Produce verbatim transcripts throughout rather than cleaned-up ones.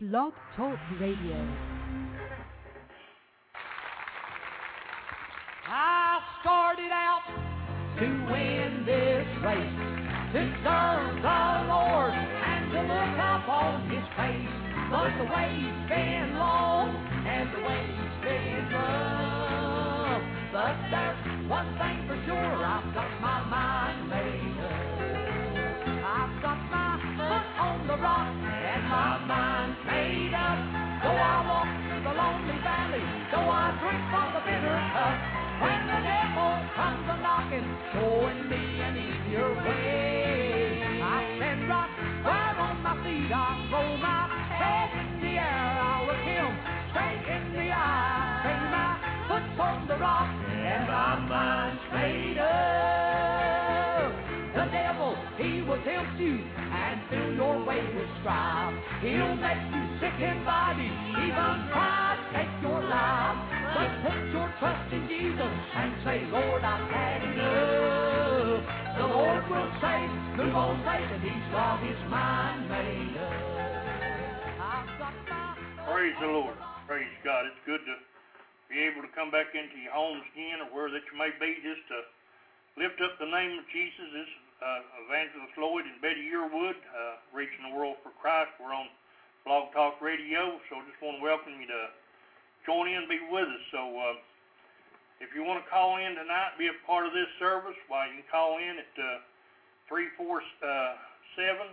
Blog Talk Radio. I started out to win this race, to serve the Lord and to look up on His face. But the way's been long and the way's been rough. But there's one thing for sure, I've got my mind made up. I've got my foot on the rock and my mind's made up. Though I walk through the lonely valley, though I drink from the bitter cup, when the devil comes a-knocking, showing me an easier way, I stand right where on my feet, I throw my head in the air, I'll look Him straight in the eye, say my foot's on the rock, and my mind's made up. The devil, he will tempt you and fill your way with strife. He'll make you sick in body, even try to take your life. But put your trust in Jesus and say, Lord, I've had enough. The Lord will say, move on, Satan, He's got his mind made up. I've got my... Praise the Lord. Praise God. It's good to be able to come back into your homes again, or where that you may be, just to lift up the name of Jesus. This is uh, Evangelist Lloyd and Betty Yearwood, uh, reaching the world for Christ. We're on Blog Talk Radio, so I just want to welcome you to join in and be with us. So uh, if you want to call in tonight, be a part of this service, well, you can call in at uh, three four seven,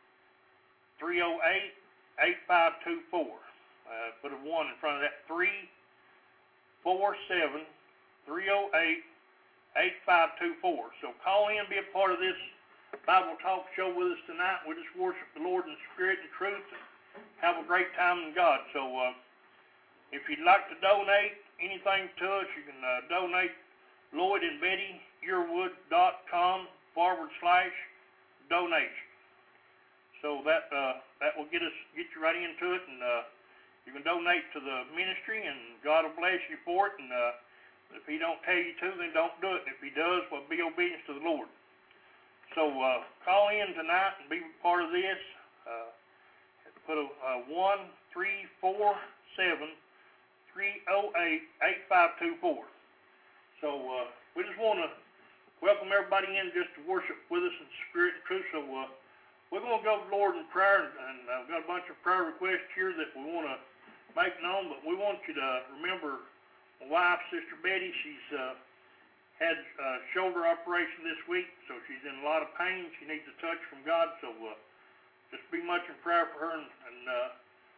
three oh eight, eight five two four. Uh, put a one in front of that, three four seven, three oh eight, eight five two four. So call in, be a part of this Bible Talk show with us tonight. We just worship the Lord in spirit and truth and have a great time in God. So uh, if you'd like to donate anything to us, you can uh, donate Lloyd and Betty Yearwood dot com forward slash donation. So that uh, that will get us get you right into it, and uh, you can donate to the ministry, and God will bless you for it. And uh, if He don't tell you to, then don't do it. And if He does, well, be obedient to the Lord. So uh, call in tonight and be part of this. Uh, put a, a one three four seven, three oh eight, eight five two four. So uh, we just want to welcome everybody in just to worship with us in spirit and truth. So uh, we're going to go to the Lord in prayer, and, and I've got a bunch of prayer requests here that we want to make known, but we want you to remember my wife, Sister Betty. She's uh, had a shoulder operation this week, so she's in a lot of pain. She needs a touch from God, so uh, just be much in prayer for her, and, and uh,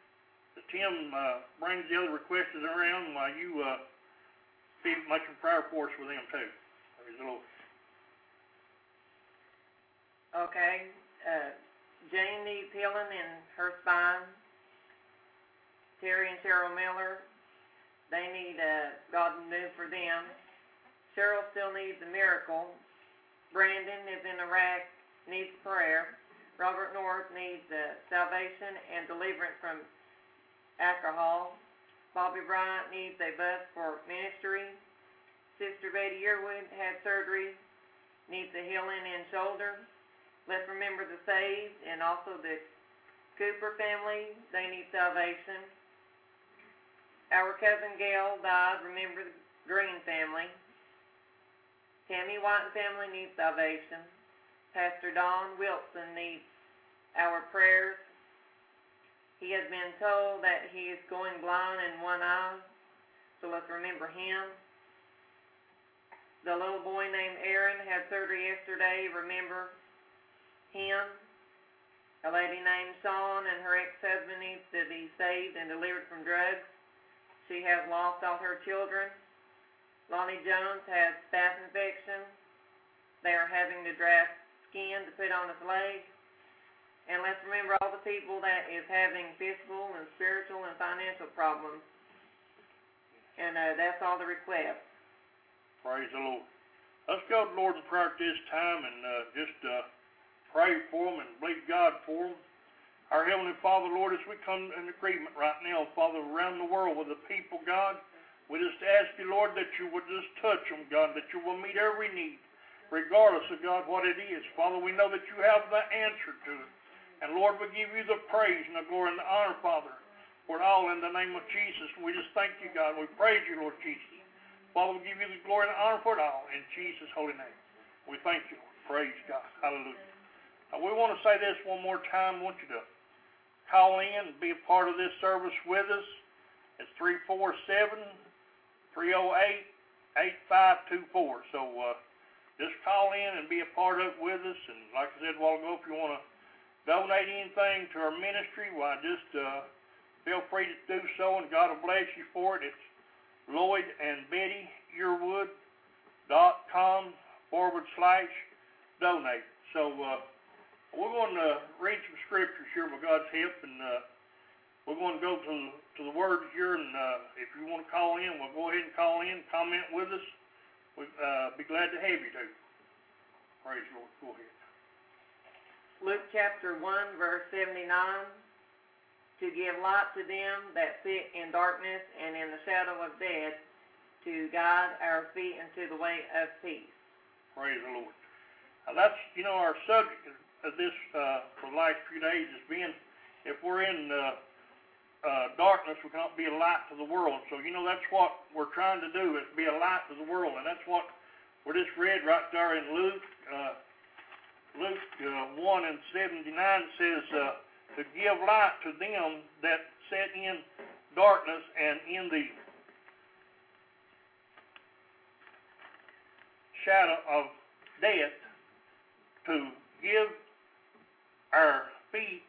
Tim uh, brings the other requests around while you uh, be much in prayer for us with them too. Praise the Lord. Okay. Uh, Jane needs healing in her spine. Terry and Cheryl Miller, they need uh, God to move for them. Cheryl still needs a miracle. Brandon is in Iraq, needs prayer. Robert North needs uh, salvation and deliverance from alcohol. Bobby Bryant needs a bus for ministry. Sister Betty Yearwood had surgery, needs a healing in shoulder. Let's remember the saved and also the Cooper family. They need salvation. Our cousin Gail died. Remember the Green family. Tammy White and family needs salvation. Pastor Don Wilson needs our prayers. He has been told that he is going blind in one eye, so let's remember him. The little boy named Aaron had surgery yesterday. Remember him. A lady named Shawn and her ex-husband needs to be saved and delivered from drugs. She has lost all her children. Lonnie Jones has staph infection. They are having to draft skin to put on his leg. And let's remember all the people that is having physical and spiritual and financial problems. And uh, that's all the requests. Praise the Lord. Let's go to the Lord in prayer at this time and uh, just uh, pray for them and believe God for them. Our Heavenly Father, Lord, as we come in agreement right now, Father, around the world with the people, God, we just ask you, Lord, that you would just touch them, God, that you will meet every need, regardless of, God, what it is. Father, we know that you have the answer to it. And Lord, we give you the praise and the glory and the honor, Father, for it all in the name of Jesus. And we just thank you, God. We praise you, Lord Jesus. Father, we give you the glory and the honor for it all in Jesus' holy name. We thank you, Lord. Praise God. Hallelujah. Now, we want to say this one more time. I want you to call in and be a part of this service with us. It's three four seven, three oh eight, eight five two four. So uh, just call in and be a part of it with us. And like I said a while ago, if you want to donate anything to our ministry, why just uh, feel free to do so, and God will bless you for it. It's Lloyd and Betty Yearwood dot com forward slash donate. So uh, we're going to read some scriptures here with God's help, and uh, we're going to go to, to the Word here, and uh, if you want to call in, we'll go ahead and call in, comment with us. We'd uh, be glad to have you to. Praise the Lord. Go ahead. Luke chapter one, verse seventy-nine, to give light to them that sit in darkness and in the shadow of death, to guide our feet into the way of peace. Praise the Lord. Now that's, you know, our subject of this uh, for the last few days has been, if we're in uh, uh, darkness, we cannot be a light to the world. So, you know, that's what we're trying to do, is be a light to the world. And that's what we just read right there in Luke. Uh, Luke uh, one and seventy-nine says, uh, to give light to them that sit in darkness and in the shadow of death, to give our feet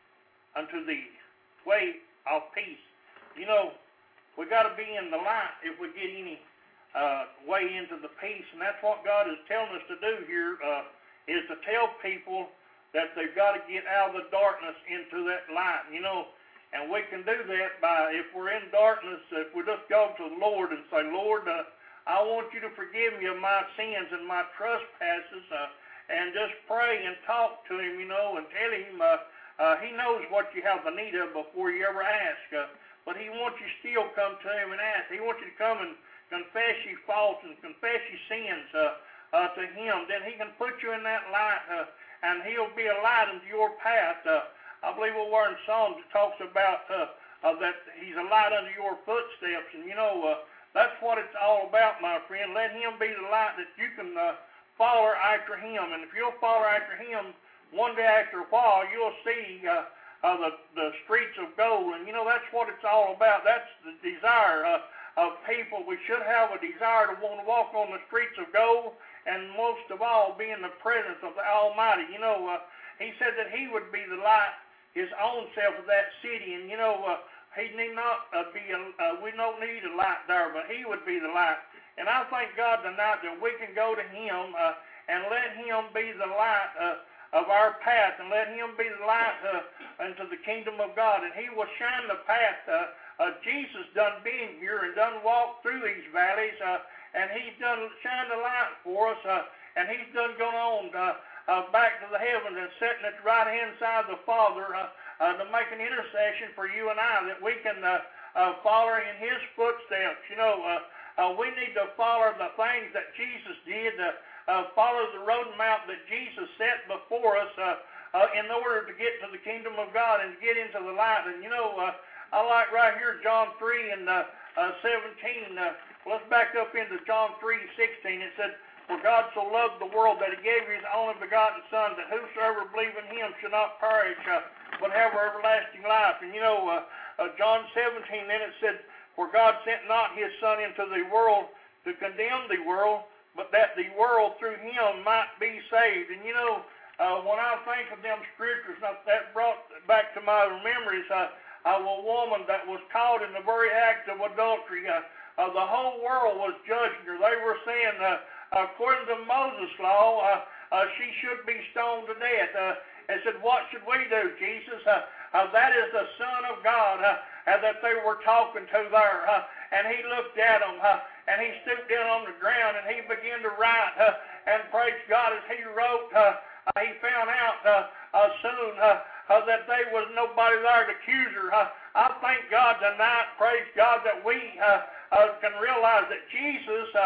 unto the way of peace. You know, we got to be in the light if we get any uh, way into the peace, and that's what God is telling us to do here, uh, is to tell people that they've got to get out of the darkness into that light. You know, and we can do that by, if we're in darkness, if we just go to the Lord and say, Lord, uh, I want you to forgive me of my sins and my trespasses, uh, and just pray and talk to him, you know, and tell him uh, uh, he knows what you have the need of before you ever ask. Uh, but he wants you still come to him and ask. He wants you to come and confess your faults and confess your sins uh, uh, to him. Then he can put you in that light, uh, and he'll be a light into your path. Uh, I believe we're in Psalms that talks about uh, uh, that he's a light under your footsteps. And, you know, uh, that's what it's all about, my friend. Let him be the light that you can uh, follow after him. And if you'll follow after him, one day after a while, you'll see uh, uh, the, the streets of gold. And, you know, that's what it's all about. That's the desire uh, of people. We should have a desire to want to walk on the streets of gold, and most of all, be in the presence of the Almighty. You know, uh, he said that he would be the light, his own self, of that city. And, you know, uh, he need not uh, be, a, uh, we don't need a light there, but he would be the light. And I thank God tonight that we can go to him uh, and let him be the light uh, of our path, and let him be the light uh, into the kingdom of God. And he will shine the path. Uh, uh, Jesus done been here and done walked through these valleys, uh, and he's done shined the light for us, uh, and he's done gone on uh, uh, back to the heavens and sitting at the right-hand side of the Father uh, uh, to make an intercession for you and I, that we can uh, uh, follow in his footsteps. You know, uh, Uh, we need to follow the things that Jesus did, uh, uh, follow the road map that Jesus set before us uh, uh, in order to get to the kingdom of God and to get into the light. And, you know, uh, I like right here John three and uh, uh, seventeen. Uh, let's back up into John three sixteen. It said, for God so loved the world that he gave his only begotten Son, that whosoever believe in him should not perish, uh, but have everlasting life. And, you know, uh, uh, John seventeen, then it said, for God sent not his Son into the world to condemn the world, but that the world through him might be saved. And, you know, uh, when I think of them scriptures, that brought back to my memories uh, of a woman that was caught in the very act of adultery. Uh, uh, the whole world was judging her. They were saying, uh, according to Moses' law, uh, uh, she should be stoned to death. Uh, they said, what should we do, Jesus? Uh, uh, that is the Son of God. Uh, Uh, that they were talking to there. Uh, and he looked at them, uh, and he stooped down on the ground, and he began to write. Uh, and praise God, as he wrote, uh, uh, he found out uh, uh, soon uh, uh, that there was nobody there to accuse her. Uh, I thank God tonight, praise God, that we uh, uh, can realize that Jesus uh,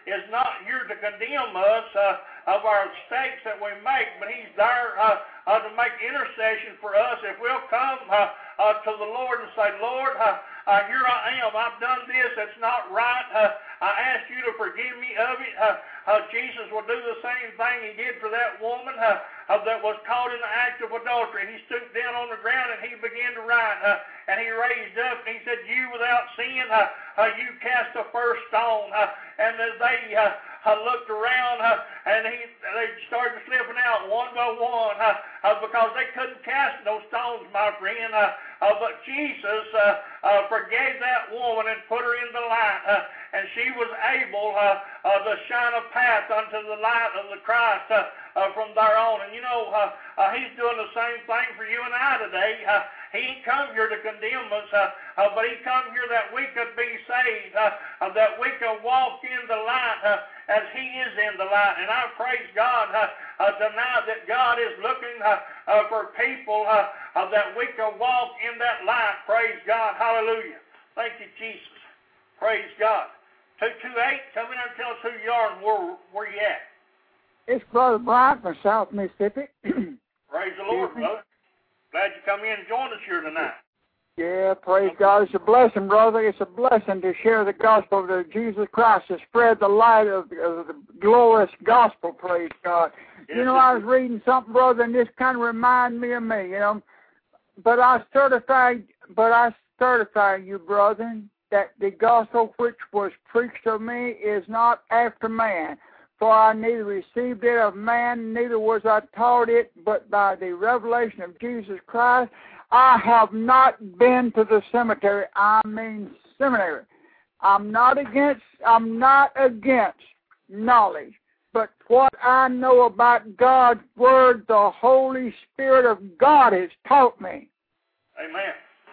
is not here to condemn us uh, of our mistakes that we make, but He's there uh, uh, to make intercession for us. If we'll come uh, uh, to the Lord and say, Lord, uh, uh, here I am. I've done this that's not right. Uh, I ask you to forgive me of it. Uh, uh, Jesus will do the same thing He did for that woman uh, uh, that was caught in the act of adultery. He stooped down on the ground and he began to write. Uh, and he raised up and he said, you without sin, uh, uh, you cast the first stone. Uh, and as they uh, uh, looked around uh, and he, they started slipping out one by one uh, uh, because they couldn't cast those stones, my friend. Uh, uh, but Jesus uh, uh, forgave that woman and put her in the light. Uh, and she was able uh, uh, to shine a path unto the light of the Christ uh, uh, from there on. And you know, uh, uh, He's doing the same thing for you and I today. Uh, He ain't come here to condemn us, uh, uh, but He come here that we could be saved, uh, uh, that we could walk in the light uh, as He is in the light. And I praise God uh, uh, tonight that God is looking uh, uh, for people uh, uh, that we can walk in that light. Praise God. Hallelujah. Thank you, Jesus. Praise God. two two eight, come in and tell us who you are and where, where you at. It's Brother Bryant from South Mississippi. Praise the Lord, brother. Glad you come in and join us here tonight. Yeah, praise God. It's a blessing, brother. It's a blessing to share the gospel of Jesus Christ, to spread the light of, of the glorious gospel, praise God. Yes, you know, I was reading something, brother, and this kind of reminded me of me, you know. But I certify, but I certify you, brethren, that the gospel which was preached of me is not after man. For I neither received it of man, neither was I taught it, but by the revelation of Jesus Christ. I have not been to the cemetery. I mean seminary. I'm not against. I'm not against knowledge, but what I know about God's Word, the Holy Spirit of God has taught me. Amen.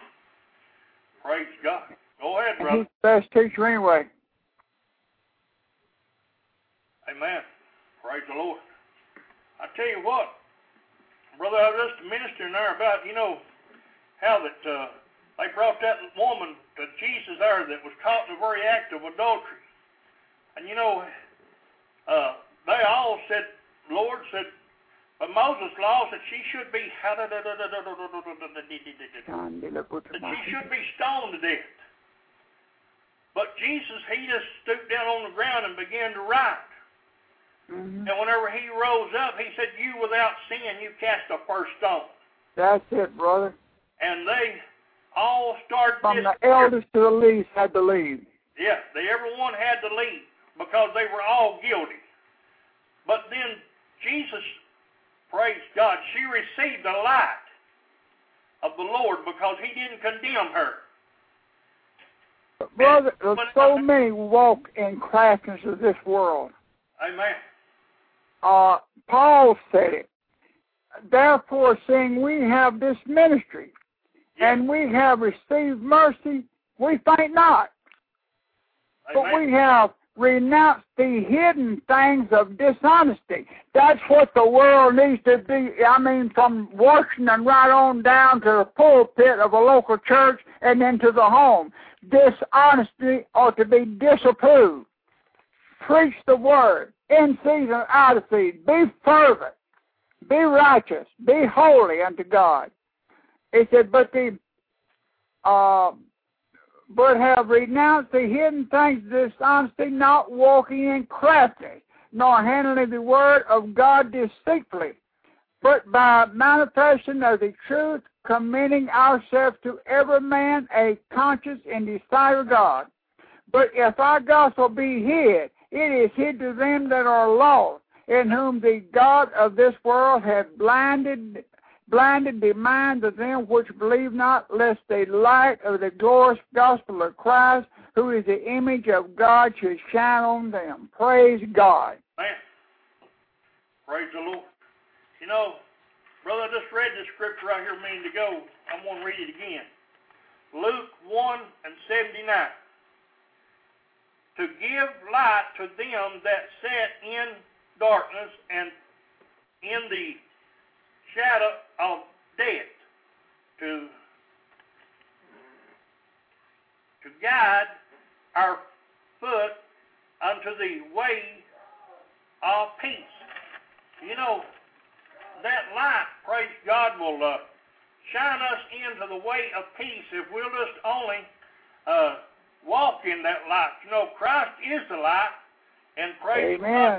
Praise God. Go ahead, brother. He's the best teacher anyway. Amen. Praise the Lord. I tell you what, brother, I was just ministering there about, you know, how that uh, they brought that woman to Jesus there that was caught in the very act of adultery. And, you know, uh, they all said, Lord said, but Moses' law said she should be, that she should be stoned to death. But Jesus, He just stooped down on the ground and began to write. Mm-hmm. And whenever He rose up, He said, you without sin, you cast the first stone. That's it, brother. And they all started From this. the eldest to the least had to leave. Yeah, they, everyone had to leave because they were all guilty. But then Jesus, praise God, she received the light of the Lord because He didn't condemn her. But brother, and, so many walk in craftiness of this world. Amen. Uh, Paul said it. Therefore, seeing we have this ministry, yes, and we have received mercy, we faint not. Amen. But we have renounced the hidden things of dishonesty. That's what the world needs to be. I mean, from Washington right on down to the pulpit of a local church and then to the home. Dishonesty ought to be disapproved. Preach the word in season, out of season. Be fervent. Be righteous. Be holy unto God. He said, but the uh, but have renounced the hidden things of dishonesty, not walking in craftiness, nor handling the word of God deceitfully, but by manifestation of the truth, commending ourselves to every man a conscience in the sight of God. But if our gospel be hid, it is hid to them that are lost, in whom the God of this world hath blinded blinded the minds of them which believe not, lest the light of the glorious gospel of Christ, who is the image of God, should shine on them. Praise God. Man, praise the Lord. You know, brother, I just read this scripture right here a minute ago. I'm going to read it again. Luke one and seventy-nine. To give light to them that sat in darkness and in the shadow of death, to to guide our foot unto the way of peace. You know, that light, praise God, will uh, shine us into the way of peace if we'll just only uh, walk in that light. You know, Christ is the light, and praise Amen. God,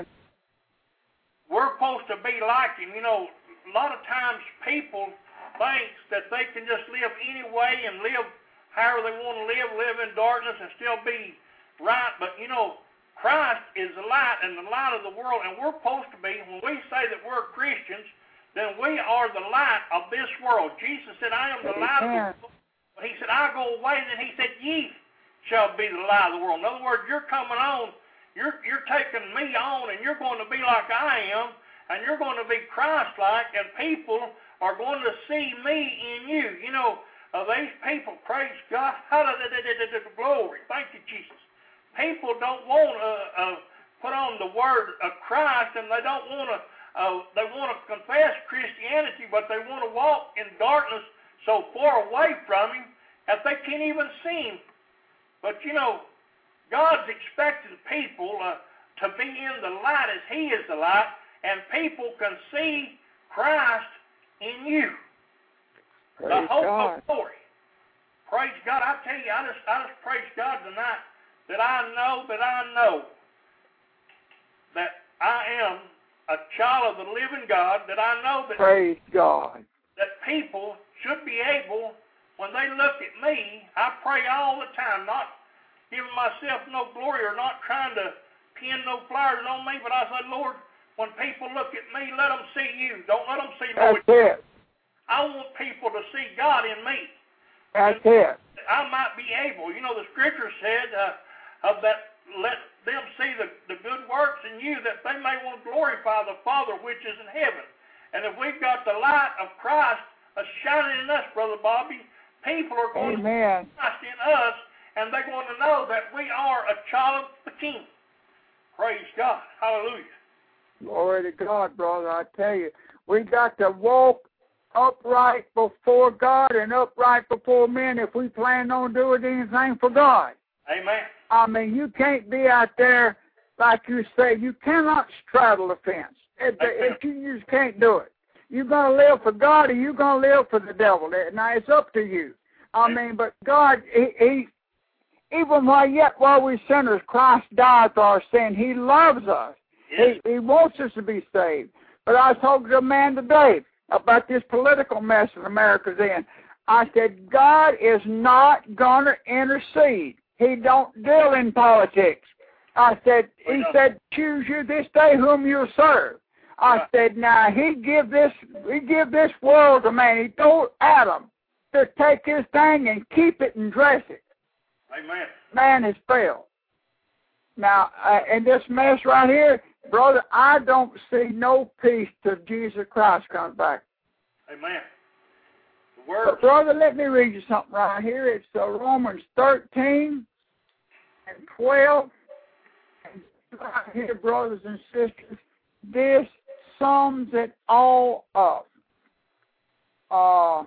we're supposed to be like Him. You know, a lot of times people think that they can just live any way and live however they want to live, live in darkness and still be right. But, you know, Christ is the light and the light of the world, and we're supposed to be, when we say that we're Christians, then we are the light of this world. Jesus said, I am the Amen. light of the world. But He said, I go away, and then He said, ye shall be the light of the world. In other words, you're coming on, you're, you're taking me on, and you're going to be like I am, and you're going to be Christ-like, and people are going to see me in you. You know, uh, these people, praise God, hallelujah, glory, thank you, Jesus. People don't want to uh, put on the word of Christ, and they don't want to. Uh, they want to confess Christianity, but they want to walk in darkness so far away from Him that they can't even see Him. But you know, God's expecting people uh, to be in the light as He is the light, and people can see Christ in you, Praise the hope God. of glory. Praise God! I tell you, I just, I just praise God tonight. That I know, that I know that I am a child of the living God, that I know that, Praise God. that people should be able, when they look at me, I pray all the time, not giving myself no glory or not trying to pin no flowers on me, but I say, Lord, when people look at me, let them see you. Don't let them see That's Lord. it. I want people to see God in me. That's and it. I might be able, you know, the scripture said, uh, of that, let them see the, the good works in you, that they may want to glorify the Father which is in heaven. And if we've got the light of Christ uh, shining in us, Brother Bobby, people are going Amen. to see Christ in us, and they're going to know that we are a child of the King. Praise God. Hallelujah. Glory to God, brother. I tell you, we got to walk upright before God and upright before men if we plan on doing anything for God. Amen. I mean, you can't be out there, like you say, you cannot straddle the fence. If, if you, you just can't do it. You're going to live for God or you're going to live for the devil. Now, it's up to you. I mean, but God, he, he even while yet while we're sinners, Christ died for our sin. He loves us. Yes. He, he wants us to be saved. But I was talking to a man today about this political mess that America's in. I said, God is not going to intercede. He don't deal in politics. I said, he said, choose you this day whom you'll serve. I said, now he give this, he give this world to man. He told Adam to take his thing and keep it and dress it. Amen. Man has failed. Now, uh, in this mess right here, brother, I don't see no peace till Jesus Christ comes back. Amen. The word. But brother, let me read you something right here. It's uh, Romans thirteen and twelve. And right here, brothers and sisters, this sums it all up. Uh,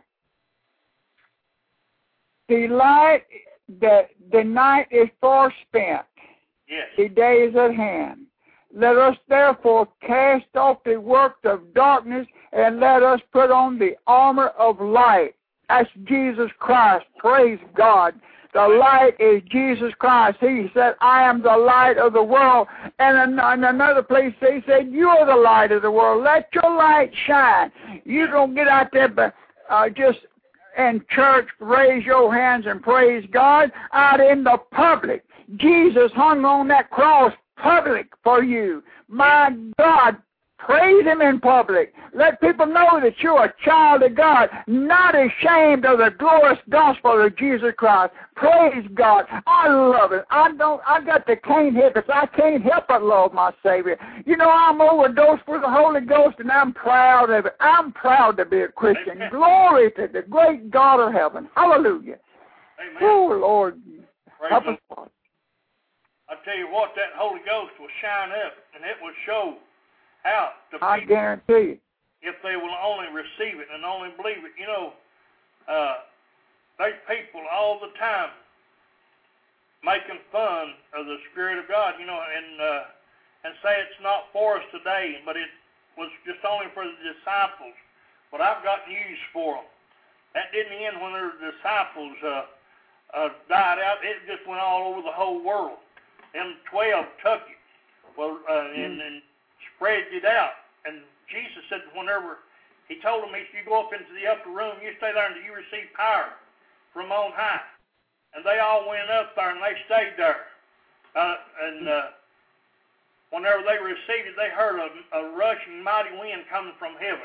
the light, the the night is far spent. Yes. The day is at hand. Let us therefore cast off the works of darkness and let us put on the armor of light. That's Jesus Christ. Praise God. The light is Jesus Christ. He said, I am the light of the world. And in another place, he said, you are the light of the world. Let your light shine. You don't get out there but uh, just in church, raise your hands and praise God. Out in the public, Jesus hung on that cross public for you. My God, praise Him in public. Let people know that you're a child of God, not ashamed of the glorious gospel of Jesus Christ. Praise God. I love it. I don't. I got the cane hippets. I can't help but love my Savior. You know, I'm overdosed with the Holy Ghost, and I'm proud of it. I'm proud to be a Christian. Amen. Glory to the great God of heaven. Hallelujah. Amen. Oh, Lord. Praise Help the us, Lord. I tell you what, that Holy Ghost will shine up, and it will show out to I people guarantee you. if they will only receive it and only believe it. You know, uh, there's people all the time making fun of the Spirit of God, you know, and uh, and say it's not for us today, but it was just only for the disciples. But I've got news for them. That didn't end when their disciples uh, uh, died out. It just went all over the whole world. Them twelve took it, well, uh, and, and spread it out. And Jesus said, whenever he told them, he said, you go up into the upper room, you stay there until you receive power from on high. And they all went up there, and they stayed there. Uh, and uh, whenever they received it, they heard a, a rushing mighty wind coming from heaven.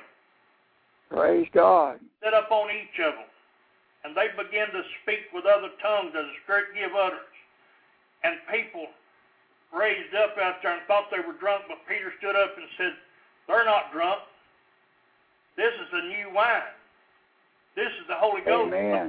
Praise God. Set up on each of them. And they began to speak with other tongues as the Spirit gave utterance. And people raised up out there and thought they were drunk, but Peter stood up and said, they're not drunk. This is the new wine. This is the Holy Ghost. Amen.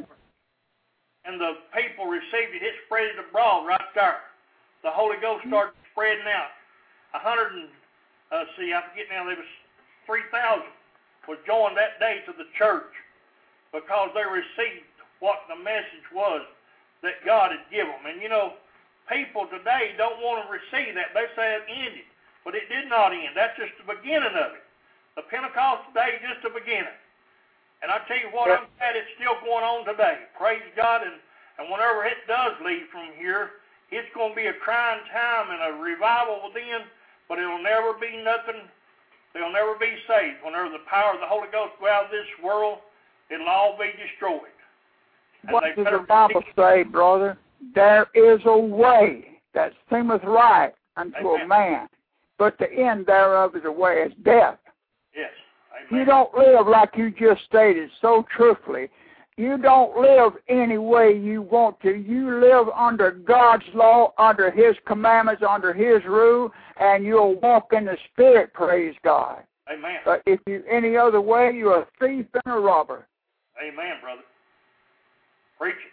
And the people received it. It spread it abroad right there. The Holy Ghost started spreading out. A hundred and, uh, see, I forget now, there was three thousand was joined that day to the church because they received what the message was that God had given them. And, you know, people today don't want to receive that. They say it ended, but it did not end. That's just the beginning of it. The Pentecost day is just the beginning. And I tell you what, I'm glad it's still going on today. Praise God. And, and whenever it does leave from here, it's going to be a crying time and a revival within, but it'll never be nothing. They'll never be saved. Whenever the power of the Holy Ghost go out of this world, it'll all be destroyed. And what does the Bible say, brother? There is a way that seemeth right unto Amen. A man, but the end thereof is a way, it's death. Yes. Amen. You don't live like you just stated so truthfully. You don't live any way you want to. You live under God's law, under His commandments, under His rule, and you'll walk in the Spirit, praise God. Amen. But if you any other way, you're a thief and a robber. Amen, brother. Preach it.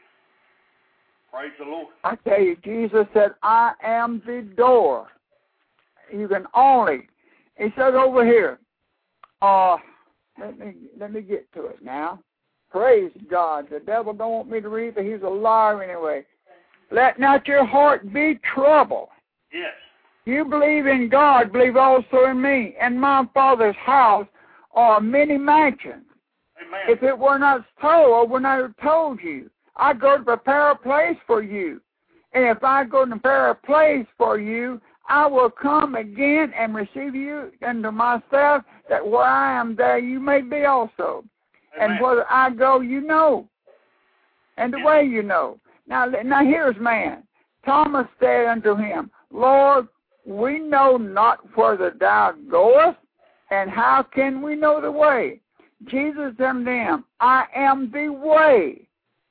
Praise the Lord. I tell you, Jesus said, I am the door. You can only, He says over here, uh, let me let me get to it now. Praise God. The devil don't want me to read, but he's a liar anyway. Let not your heart be troubled. Yes. You believe in God, believe also in me. In my Father's house are many mansions. Amen. If it were not so, I would not have told you. I go to prepare a place for you. And if I go to prepare a place for you, I will come again and receive you unto myself, that where I am, there you may be also. Amen. And whether I go, you know, and the yes. way you know. Now, now here's man. Thomas said unto him, Lord, we know not whither thou goest, and how can we know the way? Jesus said unto him, I am the way.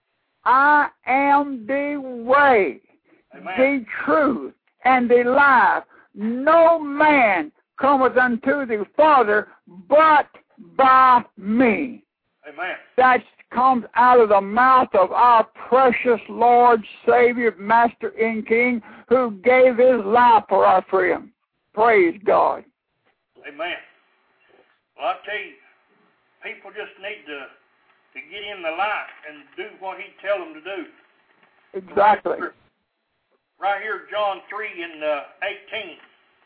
I am the way, Amen. the truth, and the life. No man cometh unto the Father but by me. Amen. That comes out of the mouth of our precious Lord, Savior, Master, and King, who gave His life for our freedom. Praise God. Amen. Well, I tell you, people just need to to get in the light and do what He tell them to do. Exactly. Right here, John three and uh, eighteen.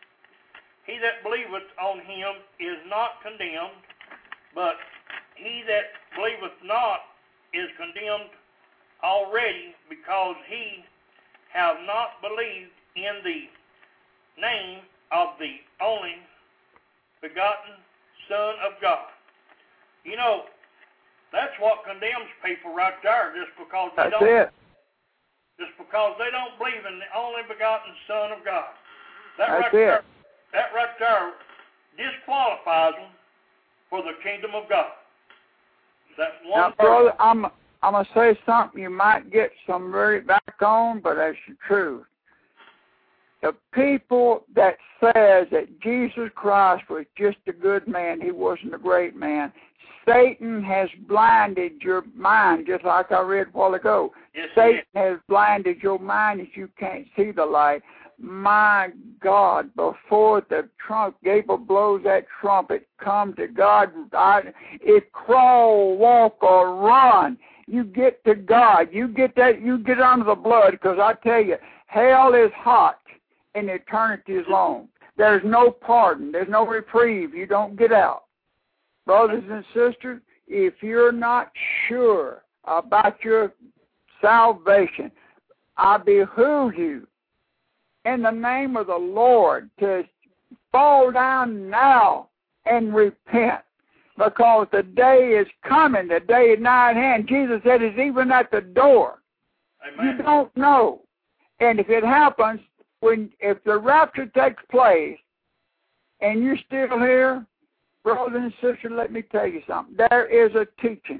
He that believeth on Him is not condemned, but he that believeth not is condemned already, because he have not believed in the name of the only begotten Son of God. You know, that's what condemns people right there, just because they That's don't it. just because they don't believe in the only begotten Son of God. That That's right there, it. that right there disqualifies them for the kingdom of God. That one Now, brother, I'm I'm gonna say something you might get some very back on, but that's the truth. The people that says that Jesus Christ was just a good man, He wasn't a great man, Satan has blinded your mind, just like I read a while ago. Yes, Satan yes. has blinded your mind that you can't see the light. My God, before the trump, Gabriel blows that trumpet, come to God, I, it crawl, walk, or run. you get to God. You get that. You get under the blood, because I tell you, hell is hot and eternity is long. There's no pardon. There's no reprieve. You don't get out. Brothers and sisters, if you're not sure about your salvation, I behoove you in the name of the Lord to fall down now and repent, because the day is coming, the day is nigh at hand. Jesus said it's even at the door. Amen. You don't know. And if it happens, when if the rapture takes place and you're still here, brothers and sisters, let me tell you something. There is a teaching,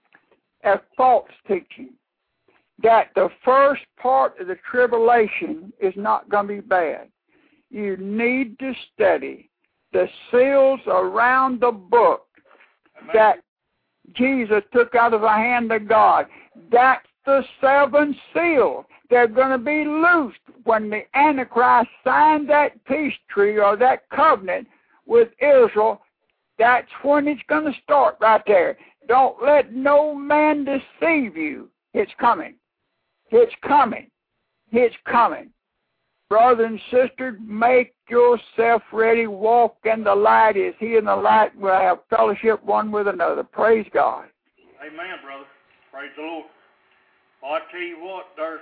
a false teaching, that the first part of the tribulation is not going to be bad. You need to study the seals around the book Amen. that Jesus took out of the hand of God. That's the seven seals. They're going to be loosed when the Antichrist signed that peace treaty or that covenant with Israel. That's when it's going to start right there. Don't let no man deceive you. It's coming. It's coming. It's coming. Brothers and sisters, make yourself ready. Walk in the light. As he in the light will have fellowship one with another. Praise God. Amen, brother. Praise the Lord. Well, I tell you what, there's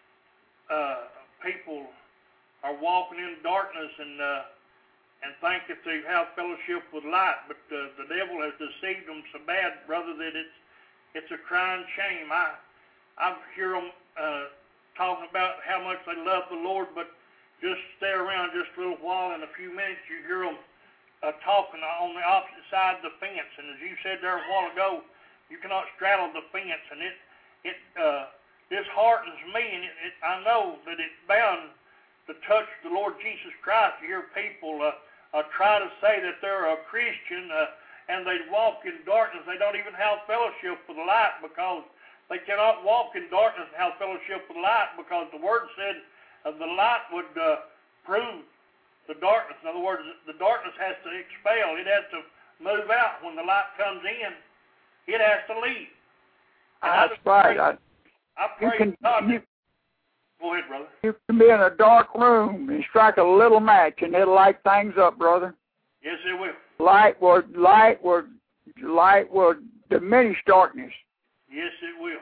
uh, people are walking in darkness and uh, and think that they have fellowship with light, but uh, the devil has deceived them so bad, brother, that it's it's a crying shame. I I hear them uh, talking about how much they love the Lord, but just stay around just a little while. In a few minutes, you hear them uh, talking on the opposite side of the fence. And as you said there a while ago, you cannot straddle the fence, and it it uh, disheartens me, and it, it, I know that it's bound to touch the Lord Jesus Christ to hear people uh, uh, try to say that they're a Christian uh, and they walk in darkness. They don't even have fellowship with the light, because they cannot walk in darkness and have fellowship with the light, because the Word said uh, the light would uh, prove the darkness. In other words, the darkness has to expel. It has to move out. When the light comes in, it has to leave. And That's right. I, I pray you can, God. You, Go ahead, brother. You can be in a dark room and strike a little match, and it'll light things up, brother. Yes, it will. Light will, light will, light will diminish darkness. Yes, it will.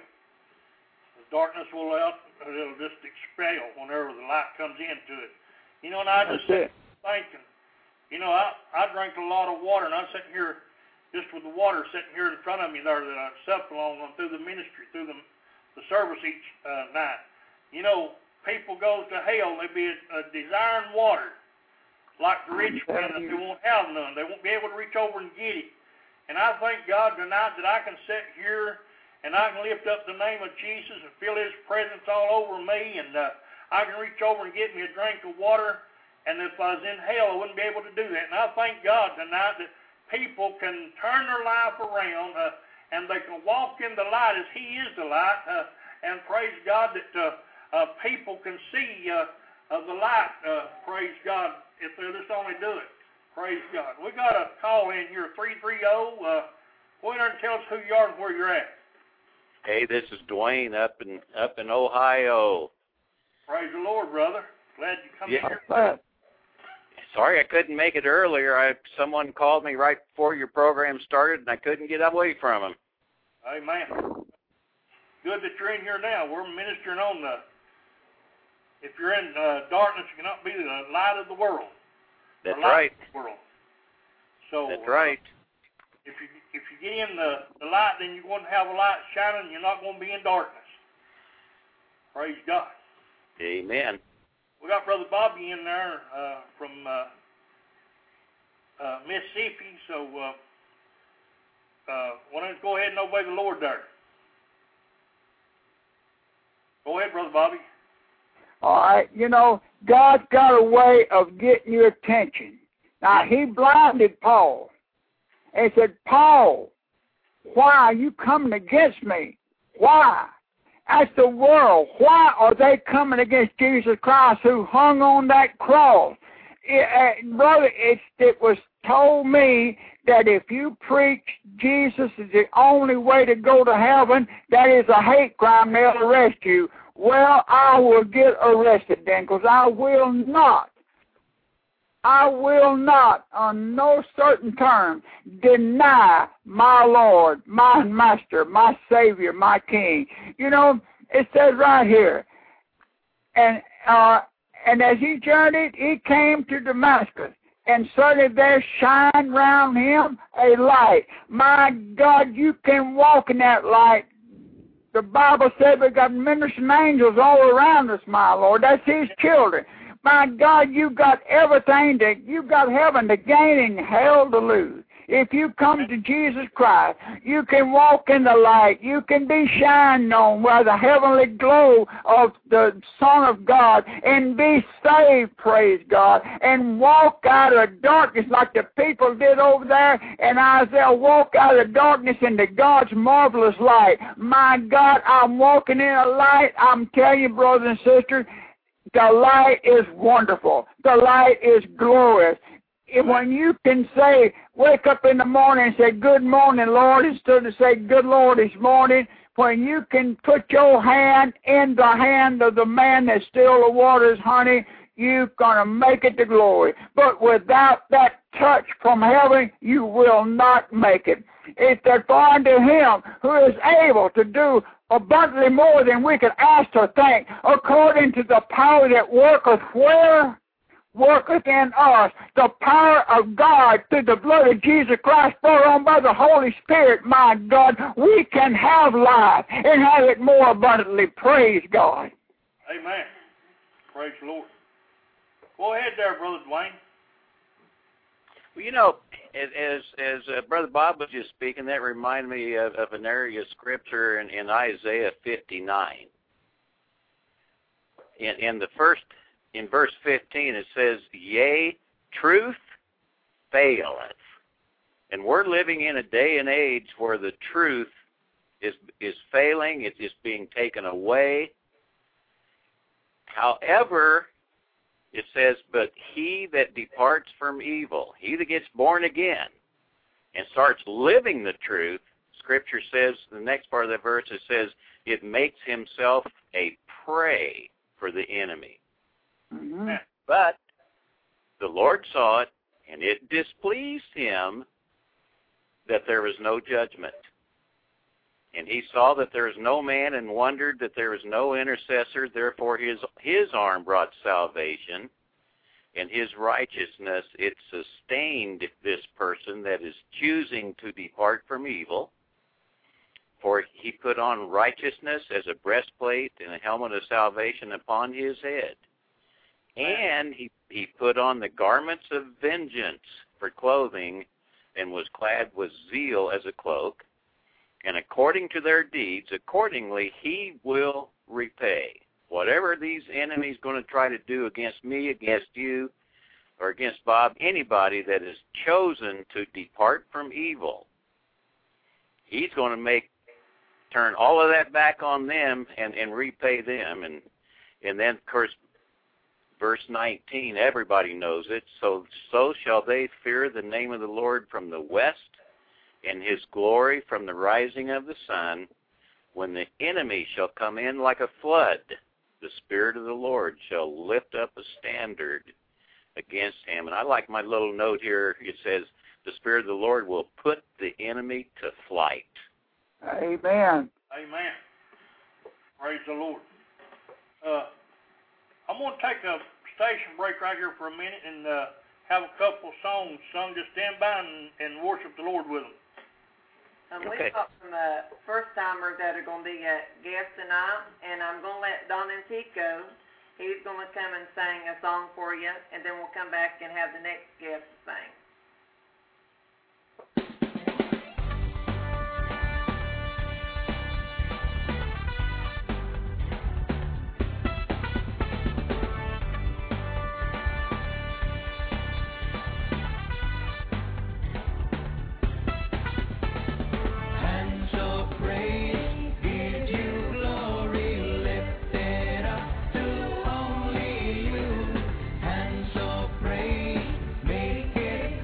The darkness will out. It'll just expel whenever the light comes into it. You know, and I just That's it. thinking, you know, I I drank a lot of water, and I'm sitting here just with the water sitting here in front of me there that I supped along on through the ministry, through the the service each uh, night. You know, people go to hell, they be uh, desiring water, like the rich men, that they won't have none. They won't be able to reach over and get it. And I thank God tonight that I can sit here and I can lift up the name of Jesus and feel His presence all over me, and uh, I can reach over and get me a drink of water, and if I was in hell, I wouldn't be able to do that. And I thank God tonight that people can turn their life around, uh, and they can walk in the light as He is the light, uh, and praise God that uh, uh, people can see uh, uh, the light, uh, praise God, if they'll just only do it. Praise God. We got a call in here, three three zero. Uh, go in there and tell us who you are and where you're at. Hey, this is Dwayne up in up in Ohio. Praise the Lord, brother. Glad you come Yeah. here. Sorry I couldn't make it earlier. I someone called me right before your program started, and I couldn't get away from him. Amen. Good that you're in here now. We're ministering on the, if you're in uh, darkness, you cannot be the light of the world. That's the light right. Of the world. So That's uh, right. If you if you get in the, the light, then you're going to have a light shining. You're not going to be in darkness. Praise God. Amen. We got Brother Bobby in there uh, from uh, uh, Mississippi, so uh, uh, why don't you go ahead and obey the Lord there. Go ahead, Brother Bobby. All right, you know, God's got a way of getting your attention. Now, He blinded Paul and said, Paul, why are you coming against me? Why? That's the world. Why are they coming against Jesus Christ who hung on that cross? It, uh, brother, it, it was told me that if you preach Jesus is the only way to go to heaven, that is a hate crime, they'll arrest you. Well, I will get arrested then, because I will not, I will not, on no certain term, deny my Lord, my Master, my Savior, my King. You know, it says right here, and uh, and as he journeyed, he came to Damascus, and suddenly there shined round him a light. My God, you can walk in that light. The Bible said we got ministering angels all around us, my Lord. That's his children. My God, you got everything to, you got heaven to gain and hell to lose. If you come to Jesus Christ, you can walk in the light. You can be shined on by the heavenly glow of the Son of God and be saved, praise God, and walk out of darkness like the people did over there. And Isaiah, walk out of darkness into God's marvelous light. My God, I'm walking in a light. I'm telling you, brothers and sisters, the light is wonderful. The light is glorious. When you can say, wake up in the morning and say, good morning, Lord, instead of say, good Lord, this morning, when you can put your hand in the hand of the man that still the waters, honey, you're going to make it to glory. But without that touch from heaven, you will not make it. If they're going to him who is able to do abundantly more than we can ask or think, according to the power that worketh where? Worketh in us, the power of God through the blood of Jesus Christ poured on by the Holy Spirit. My God, we can have life and have it more abundantly. Praise God. Amen. Praise the Lord. Go ahead there, Brother Dwayne. Well, you know, as as uh, Brother Bob was just speaking, that reminded me of, of an area of Scripture in, in Isaiah fifty-nine. In, in the first In verse fifteen, it says, yea, truth faileth. And we're living in a day and age where the truth is is failing. It is being taken away. However, it says, but he that departs from evil, he that gets born again and starts living the truth, Scripture says, the next part of that verse, it says, it makes himself a prey for the enemy. Mm-hmm. But the Lord saw it, and it displeased him that there was no judgment. And he saw that there was no man, and wondered that there was no intercessor. Therefore his his arm brought salvation, and his righteousness, it sustained this person that is choosing to depart from evil. For he put on righteousness as a breastplate and a helmet of salvation upon his head. And he, he put on the garments of vengeance for clothing, and was clad with zeal as a cloak. And according to their deeds, accordingly he will repay. Whatever these enemies going to try to do against me, against you, or against Bob, anybody that is chosen to depart from evil, he's going to make turn all of that back on them and, and repay them. And and then, of course, verse nineteen, everybody knows it. So, so shall they fear the name of the Lord from the west, and his glory from the rising of the sun. When the enemy shall come in like a flood, the Spirit of the Lord shall lift up a standard against him. And I like my little note here. It says, the Spirit of the Lord will put the enemy to flight. Amen. Amen. Praise the Lord. Uh, I'm going to take a station break right here for a minute and uh, have a couple songs sung. Just stand by and, and worship the Lord with them. Um, Okay. We've got some uh, first-timers that are going to be uh, guests tonight, and I'm going to let Don Antico, he's going to come and sing a song for you, and then we'll come back and have the next guest sing. Make it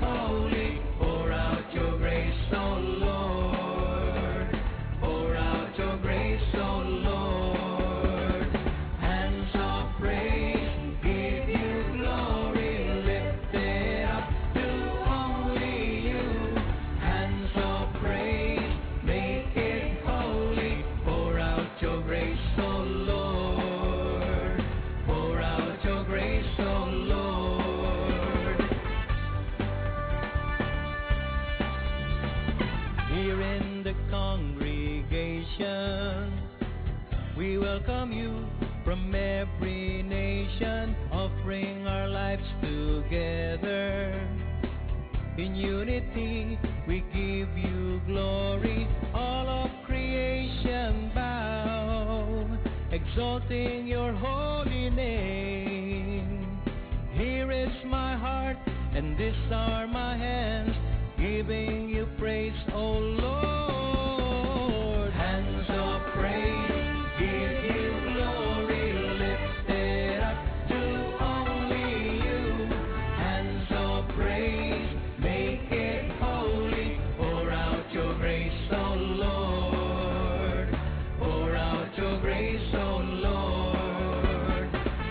welcome you from every nation, offering our lives together. In unity, we give you glory, all of creation bow, exalting your holy name. Here is my heart, and these are my hands, giving you praise, O Lord. Hands of praise, give you glory, lift it up to only you. Hands of praise, make it holy, pour out your grace, O Lord. Pour out your grace, O Lord.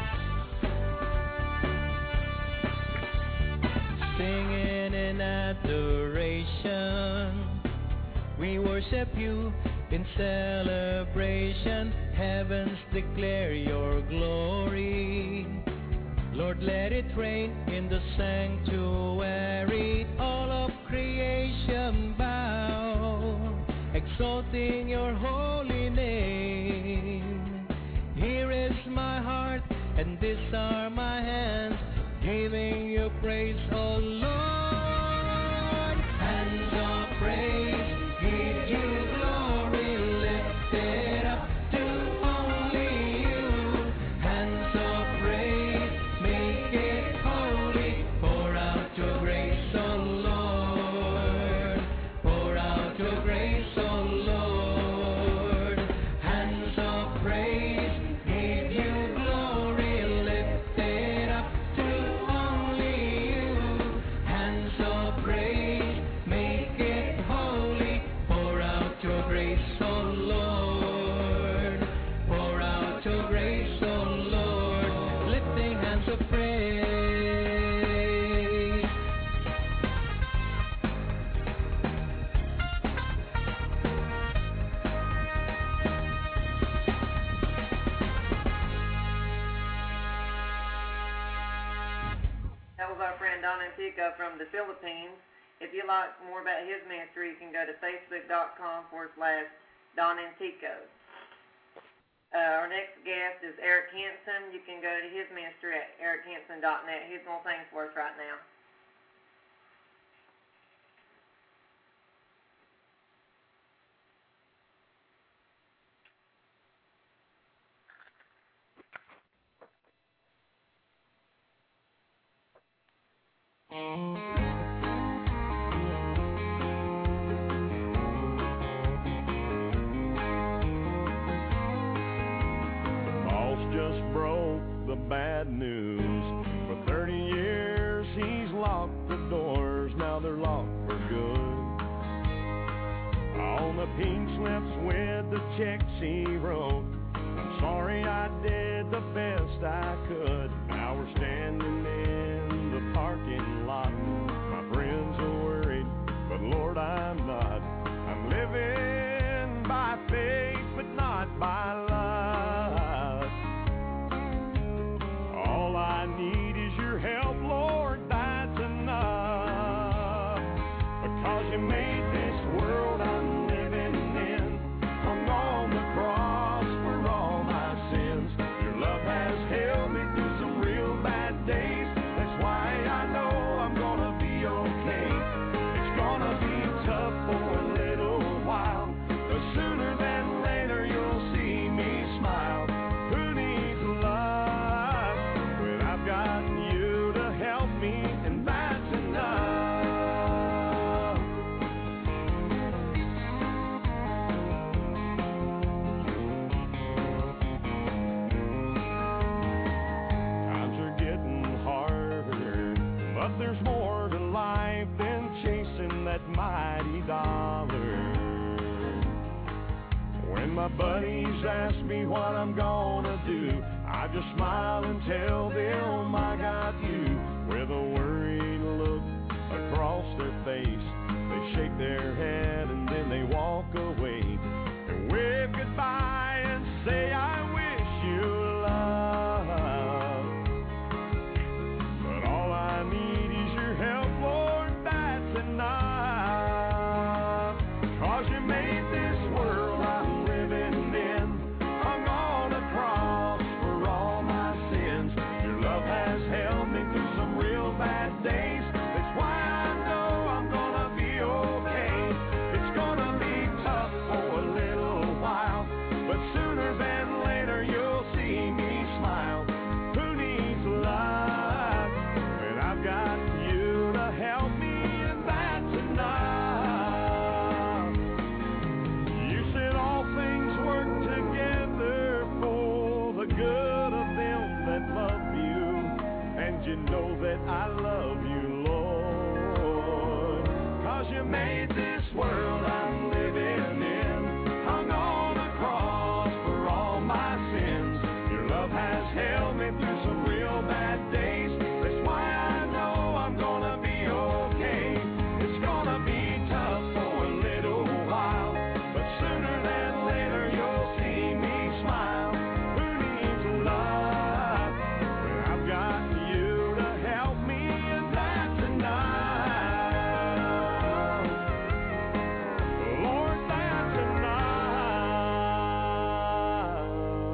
Singing in adoration, we worship you in celebration. Heavens declare your glory. Lord, let it rain in the sanctuary. All of creation bow, exalting your holy name. Here is my heart, and these are my hands, giving you praise, O Lord. Hands of praise, give you glory, lift it up to only you. Hands of praise, make it holy, pour out your grace, O Lord. Pour out your grace, O Lord. Hands of praise, give you glory, lift it up to only you. Hands of praise, make it holy, pour out your grace, O Lord. Pour out your grace, O Lord. Lifting hands of praise. That was our friend Don Antico from the Philippines. If you'd like more about his ministry, you can go to facebook.com forward slash Don Antico. Uh, our next guest is Eric Hansen. You can go to his ministry at eric hansen dot net. He's going to sing for us right now. Boss just broke the bad news. For thirty years he's locked the doors, now they're locked for good. On the pink slips with the checks he wrote, I'm sorry I did the best I could. Now we're standing in the parking lot. My friends are worried, but Lord I'm not. I'm living by faith, but not by luck. All I need is your help, Lord, that's enough. Because you made this world I'm living in, hung on the cross for all my sins. Your love has held me through some real bad days. That's why I know I'm gonna be okay. It's gonna be tough for a little while, but sooner than later you'll see me smile. Who needs love when I've got you to help me, and that's enough. Times are getting harder, but there's more to life than chasing that mighty dollar. When my buddies ask me what I'm gonna do, I just smile and tell them I got you. With a worried look across their face, they shake their head and then they walk away and wave goodbye and say I wish you luck. But all I need is your help, Lord, that's enough. Cause you made this world I'm living in, hung on made this world I'm living in. Hung on a cross for all my sins. Your love has held me through some real bad days. That's why I know I'm gonna be okay. It's gonna be tough for a little while, but sooner than later you'll see me smile. Who needs love when I've got you to help me? And that's enough. Lord, that's enough.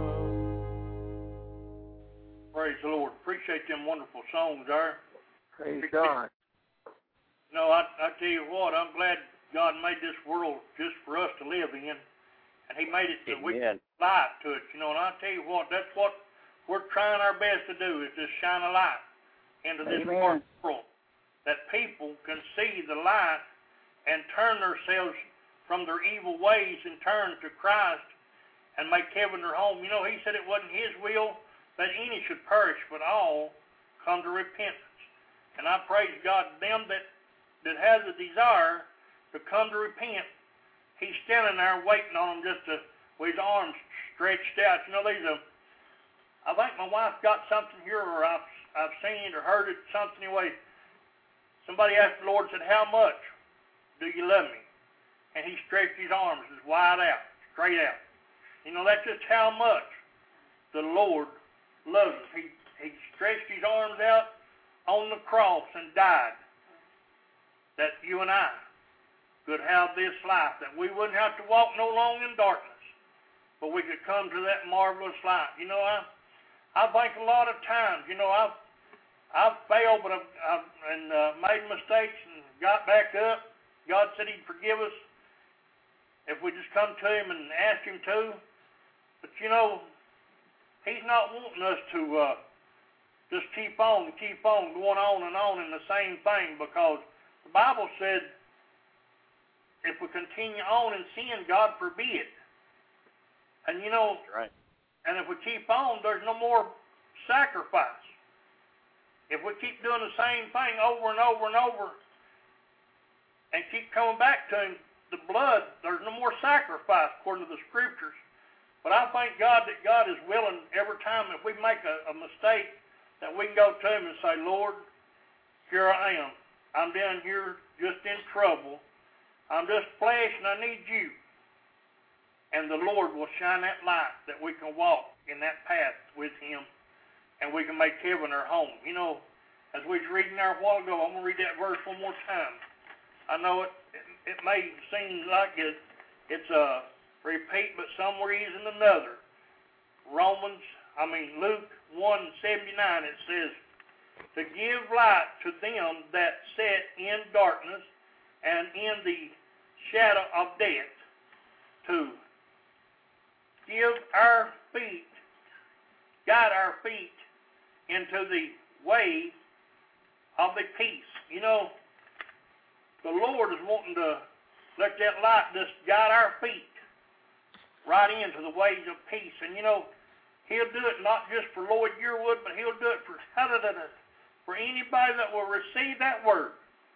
Praise the Lord. Appreciate them wonderful songs there. Praise God. No, I, I tell you what, I'm glad God made this world just for us to live in, and He made it so we Amen. can light to it, you know. And I tell you what, that's what we're trying our best to do, is just shine a light into this Amen. world, that people can see the light and turn themselves from their evil ways and turn to Christ and make heaven their home. You know, He said it wasn't His will that any should perish, but all come to repentance. And I praise God, them that, that has a desire to come to repent, He's standing there waiting on them just to, with His arms stretched out. You know, these are, I think my wife got something here, or I've, I've seen it or heard it, something anyway. Somebody asked the Lord, said, how much do you love me? And He stretched His arms as wide out, straight out. You know, that's just how much the Lord loves us. He, he stretched His arms out on the cross and died, that you and I could have this life, that we wouldn't have to walk no longer in darkness, but we could come to that marvelous light. You know, I I think a lot of times, you know, I've I've failed, but I've, I've and uh, made mistakes and got back up. God said He'd forgive us if we just come to Him and ask Him to. But you know, He's not wanting us to uh, just keep on and keep on going on and on in the same thing, because the Bible said if we continue on in sin, God forbid. And you know, Right. and if we keep on, there's no more sacrifice. If we keep doing the same thing over and over and over and keep coming back to Him, the blood, there's no more sacrifice according to the Scriptures. But I thank God that God is willing every time if we make a, a mistake that we can go to Him and say, Lord, here I am. I'm down here just in trouble. I'm just flesh and I need You. And the Lord will shine that light that we can walk in that path with Him, and we can make heaven our home. You know, as we was reading there a while ago, I'm going to read that verse one more time. I know it, it, it may seem like it, it's a repeat, but somewhere is in another. Romans, I mean Luke one seventy-nine, it says, to give light to them that sit in darkness and in the shadow of death, to give our feet, guide our feet into the way of the peace. You know, the Lord is wanting to let that light just guide our feet right into the ways of peace. And you know, He'll do it not just for Lloyd Yearwood, but He'll do it for for anybody that will receive that word.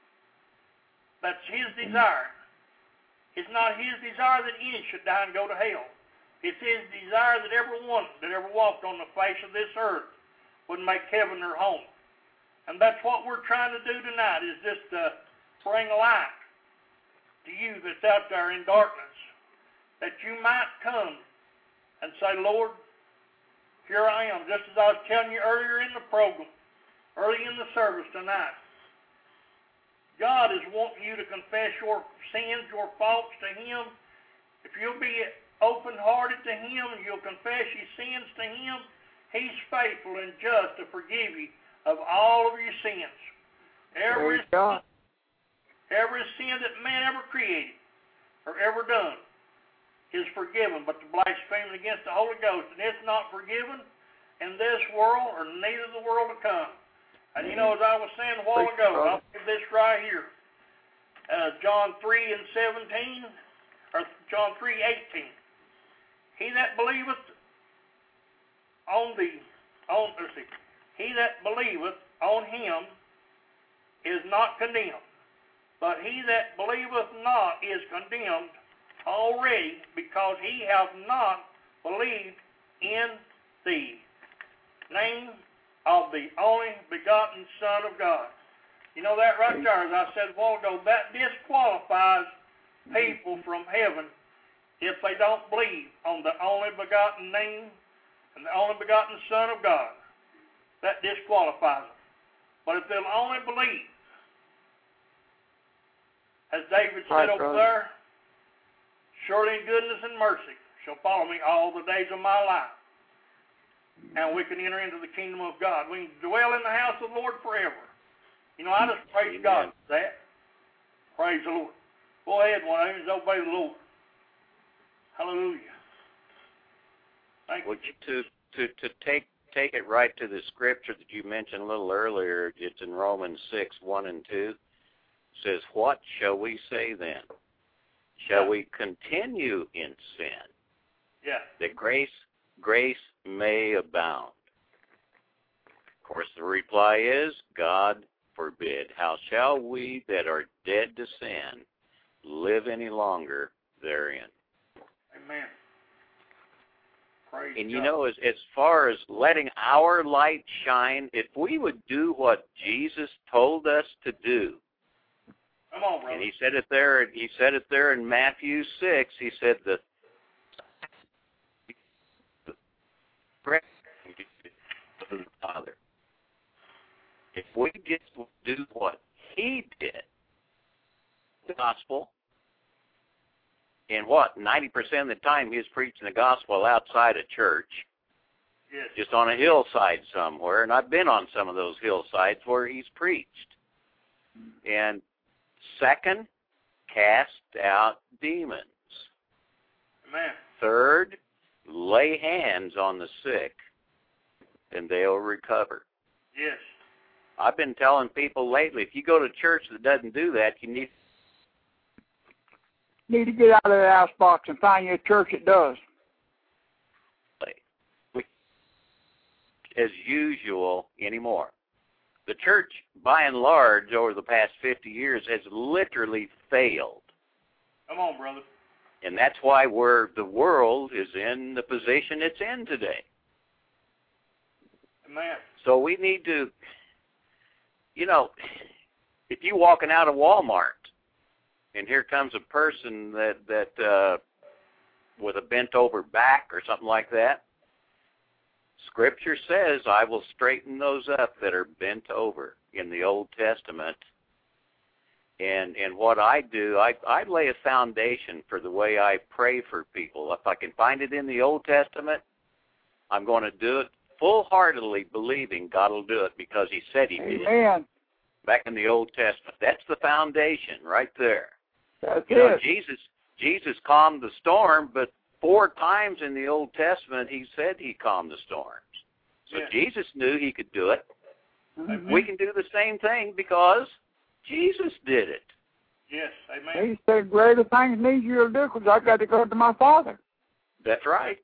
That's His desire. It's not His desire that any should die and go to hell. It's His desire that everyone that ever walked on the face of this earth would make heaven their home. And that's what we're trying to do tonight, is just to bring light to you that's out there in darkness, that you might come and say, Lord, here I am. Just as I was telling you earlier in the program, early in the service tonight, God is wanting you to confess your sins, your faults to Him. If you'll be open-hearted to Him and you'll confess your sins to Him, He's faithful and just to forgive you of all of your sins. Every sin, every sin that man ever created or ever done is forgiven, but the blasphemy against the Holy Ghost, and it's not forgiven in this world or neither the world to come. And you know, as I was saying a while ago, I'll give this right here. Uh, John three and seventeen, or John three eighteen. He that believeth on the on let's see, he that believeth on Him is not condemned, But he that believeth not is condemned already, because he hath not believed in the name of the only begotten Son of God. You know that right there, as I said a while ago, that disqualifies people from heaven if they don't believe on the only begotten name and the only begotten Son of God. That disqualifies them. But if they'll only believe, as David said Right, over brother. there, surely goodness and mercy shall follow me all the days of my life. And we can enter into the kingdom of God. We can dwell in the house of the Lord forever. You know, I just praise Amen. God for that. Praise the Lord. Go ahead, one of them, just obey the Lord. Hallelujah. Thank Well, you. to to to take take it right to the scripture that you mentioned a little earlier, it's in Romans six, one and two. It says, "What shall we say then? Shall Yeah. we continue in sin, Yeah. that grace grace may abound?" Of course, the reply is, God forbid. How shall we that are dead to sin live any longer therein? Amen. Praise And God. you know, as as far as letting our light shine, if we would do what Jesus told us to do, Come on, brother. and he said it there, he said it there in Matthew six. He said the Father. If we just do what he did, the gospel, and what ninety percent of the time he was preaching the gospel outside a church, Yes. just on a hillside somewhere, and I've been on some of those hillsides where he's preached. And second, cast out demons. Amen. Third, lay hands on the sick, and they'll recover. Yes. I've been telling people lately, if you go to church that doesn't do that, you need Need to get out of the house box and find you a church that does. to play as usual anymore. The church, by and large, over the past fifty years, has literally failed. Come on, brother. And that's why we're, the world is in the position it's in today. Amen. So we need to, you know, if you're walking out of Walmart and here comes a person that, that uh, with a bent over back or something like that, Scripture says, I will straighten those up that are bent over in the Old Testament. And and what I do, I, I lay a foundation for the way I pray for people. If I can find it in the Old Testament, I'm going to do it full-heartedly, believing God will do it because he said he did. Amen. Back in the Old Testament. That's the foundation right there. That's You know, it. Jesus Jesus calmed the storm, but four times in the Old Testament he said he calmed the storms. So Yeah. Jesus knew he could do it. Mhm. We can do the same thing because Jesus did it. Yes. Amen. He said, greater things need you to do because I got to go to my Father. That's right.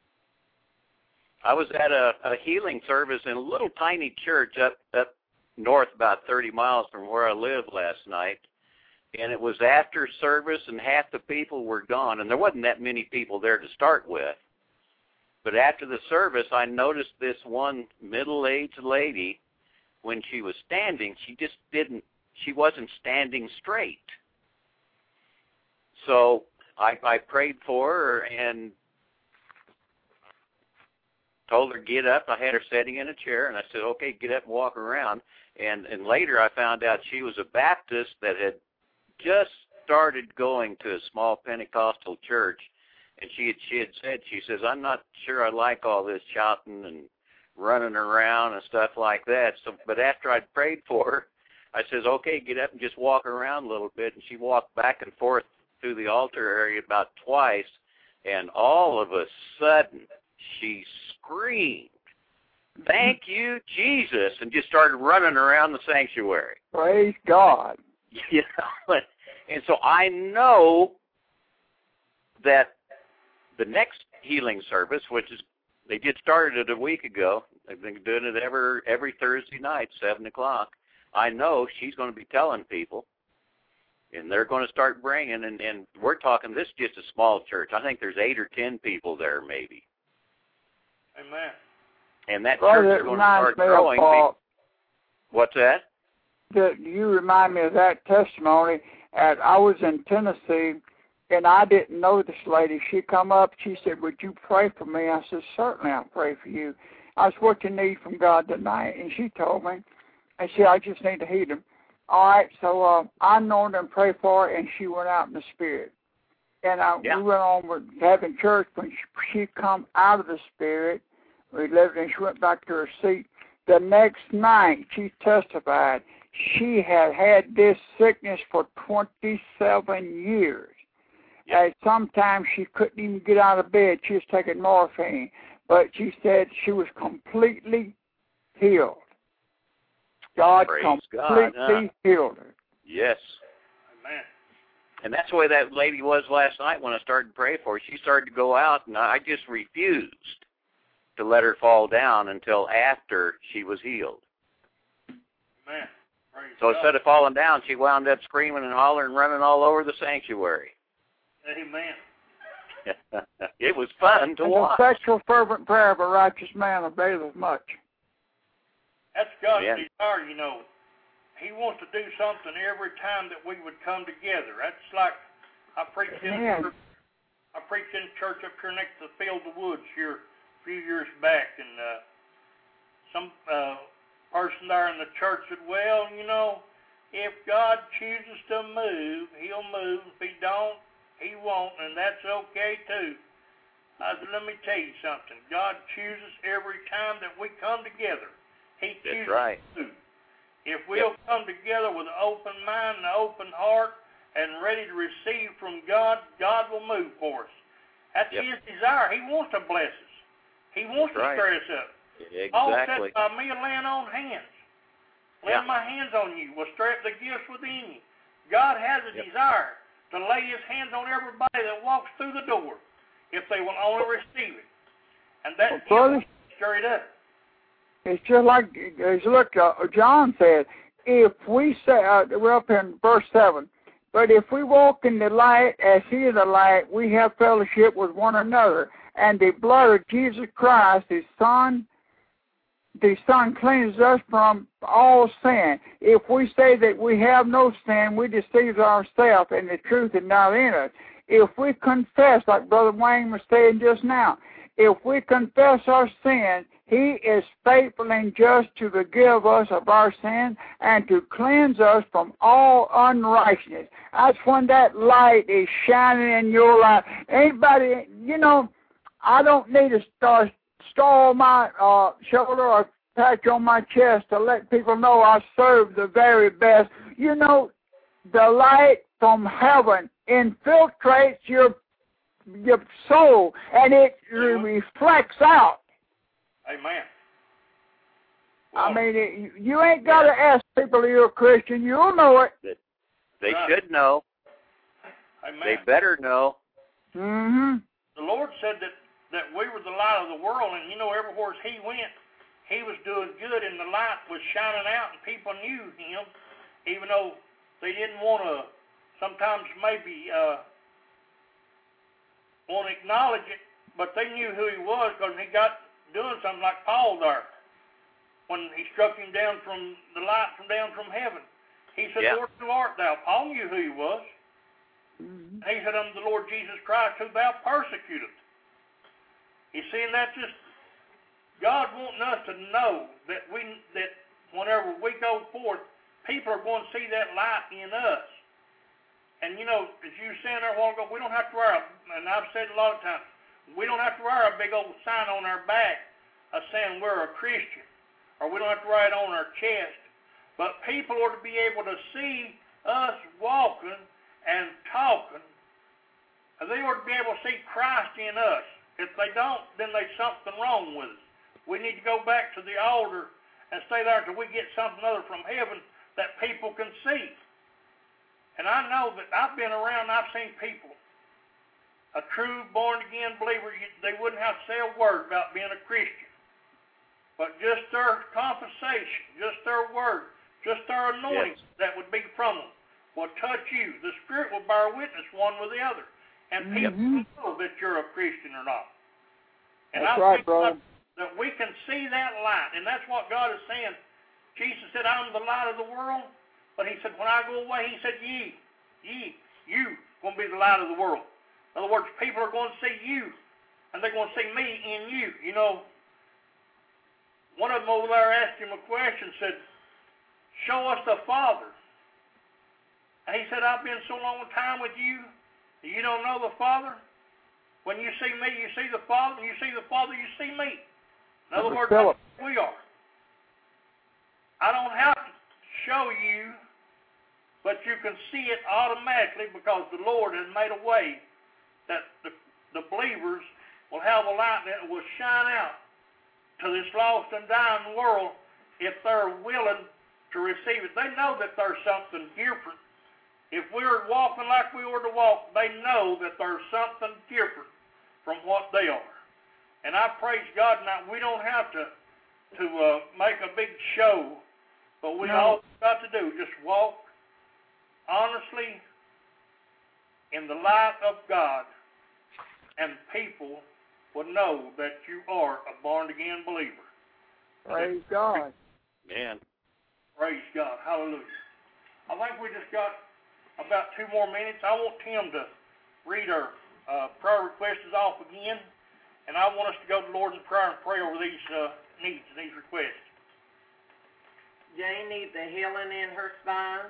I was at a, a healing service in a little tiny church up up north about thirty miles from where I live last night. And it was after service, and half the people were gone. And there wasn't that many people there to start with. But after the service, I noticed this one middle-aged lady, when she was standing, she just didn't, she wasn't standing straight. So I, I prayed for her and told her get up. I had her sitting in a chair, and I said, okay, get up and walk around. And, and later I found out she was a Baptist that had just started going to a small Pentecostal church, and she had, she had said, she says, I'm not sure I like all this shouting and running around and stuff like that. So, but after I'd prayed for her, I says, okay, get up and just walk around a little bit. And she walked back and forth through the altar area about twice, and all of a sudden she screamed, thank you, Jesus, and just started running around the sanctuary. Praise God. You know, and so I know that the next healing service, which is, they just started it a week ago. They've been doing it every, every Thursday night, seven o'clock. I know she's going to be telling people And they're going to start bringing, and, and we're talking, this is just a small church. I think there's eight or ten people there, maybe. Amen. And that Brother, church it is going to reminds start me of, growing. uh, What's that? that you remind me of that testimony. At, I was in Tennessee, and I didn't know this lady. She come up, she said, would you pray for me? I said, certainly I'll pray for you. I said, what you need from God tonight? And she told me, and she said, I just need to heal him. All right, so uh, I anointed and prayed for her, and she went out in the Spirit. And I, Yeah. we went on with having church. When she, she come out of the Spirit, we lived, and she went back to her seat. The next night, she testified she had had this sickness for twenty-seven years. Yeah. And sometimes she couldn't even get out of bed. She was taking morphine. But she said she was completely healed. God Praise completely God, huh? healed her. Yes. Amen. And that's the way that lady was last night when I started to pray for her. She started to go out, and I just refused to let her fall down until after she was healed. Amen. Praise So God. instead of falling down, she wound up screaming and hollering and running all over the sanctuary. Amen. It was fun to And watch. the effectual fervent prayer of a righteous man availeth much. That's God's Yeah. desire, you know. He wants to do something every time that we would come together. That's like I preached in Amen. church, I preached in church up here next to the Field of Woods here a few years back, and uh, some uh, person there in the church said, "Well, you know, if God chooses to move, He'll move. If He don't, He won't, and that's okay too." I said, "Let me tell you something. God chooses every time that we come together. He chooses That's right. to. If we'll yep. come together with an open mind and an open heart and ready to receive from God, God will move for us. That's yep. His desire. He wants to bless us. He wants That's to right. stir us up. Exactly. Paul said, by me laying on hands, laying Yeah. my hands on you will stir up the gifts within you. God has a Yep. desire to lay His hands on everybody that walks through the door if they will only receive it. And that Well, gift will stir it up. It's just like, as look, uh, John said, if we say, uh, we're up in verse seven, but if we walk in the light as He is the light, we have fellowship with one another. And the blood of Jesus Christ, His Son, the Son cleanses us from all sin. If we say that we have no sin, we deceive ourselves, and the truth is not in us. If we confess, like Brother Wayne was saying just now, if we confess our sin, He is faithful and just to forgive us of our sin and to cleanse us from all unrighteousness. That's when that light is shining in your life. Anybody, you know, I don't need a star, star on my uh, shoulder or patch on my chest to let people know I serve the very best. You know, the light from heaven infiltrates your your soul, and it Mm-hmm. reflects out. Amen. I mean, it, you ain't got to ask people if you're a Christian. You'll know it. They Right. should know. Amen. They better know. Mm-hmm. The Lord said that, that we were the light of the world, and you know, everywhere He went, He was doing good, and the light was shining out, and people knew Him, even though they didn't want to sometimes maybe uh, want to acknowledge it, but they knew who He was because He got doing something like Paul there when He struck him down from the light from down from heaven. He said, Yeah. Lord, who art thou? Paul knew who He was. Mm-hmm. He said, I'm the Lord Jesus Christ, who thou persecutest. You see, and that's just God wanting us to know that we that whenever we go forth, people are going to see that light in us. And you know, as you were saying there a while ago, we don't have to wear, a, and I've said a lot of times, we don't have to wear a big old sign on our back of saying we're a Christian, or we don't have to write it on our chest. But people are to be able to see us walking and talking, and they ought to be able to see Christ in us. If they don't, then there's something wrong with us. We need to go back to the altar and stay there until we get something other from heaven that people can see. And I know that I've been around, I've seen people, a true born-again believer, they wouldn't have to say a word about being a Christian. But just their conversation, just their word, just their anointing Yes. that would be from them will touch you. The Spirit will bear witness one with the other. And people Mhm. know that you're a Christian or not. And That's I right, think brother. that we can see that light. And that's what God is saying. Jesus said, I'm the light of the world. But he said, when I go away, he said, ye, ye, you going to be the light of the world. In other words, people are going to see you. And they're going to see me in you. You know, one of them over there asked him a question, said, show us the Father. And he said, I've been so long a time with you. You don't know the Father? When you see me, you see the Father. When you see the Father, you see me. In other words, that's what we are. I don't have to show you, but you can see it automatically because the Lord has made a way that the, the believers will have a light that will shine out to this lost and dying world if they're willing to receive it. They know that there's something different. If we're walking like we were to walk, they know that there's something different from what they are. And I praise God now, we don't have to to uh, make a big show, but we No. all got to do just walk honestly in the light of God, and people will know that you are a born-again believer. Praise God. Man. Praise God. Hallelujah. I think we just got about two more minutes. I want Tim to read our uh, prayer requests off again, and I want us to go to the Lord in prayer and pray over these uh, needs and these requests. Jane needs a healing in her spine.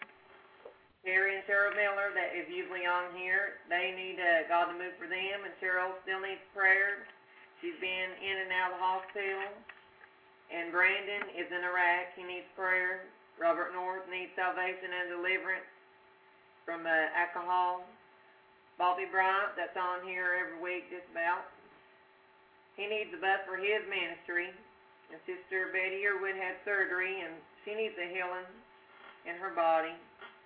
Terry and Cheryl Miller, that is usually on here, they need uh, God to move for them, and Cheryl still needs prayer. She's been in and out of the hospital. And Brandon is in Iraq. He needs prayer. Robert North needs salvation and deliverance from uh, alcohol. Bobby Bryant, that's on here every week just about. He needs a bus for his ministry. And Sister Betty Earwood had surgery, and she needs a healing in her body.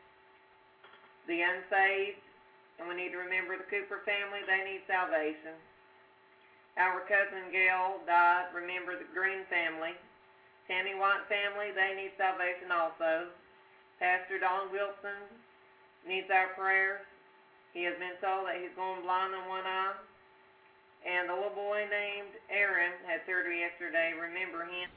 The unsaved, and we need to remember the Cooper family, they need salvation. Our cousin Gail died, remember the Green family. Tammy White family, they need salvation also. Pastor Don Wilson needs our prayers. He has been told that he's going blind in one eye. And the little boy named Aaron had surgery yesterday, remember him.